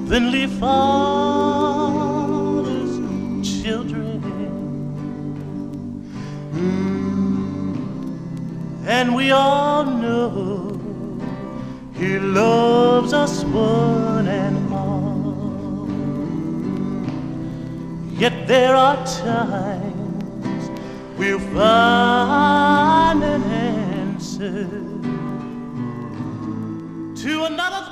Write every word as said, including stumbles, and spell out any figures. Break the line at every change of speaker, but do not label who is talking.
heavenly Father's children. And we all know He loves us one and all. Yet there are times we'll find an answer to another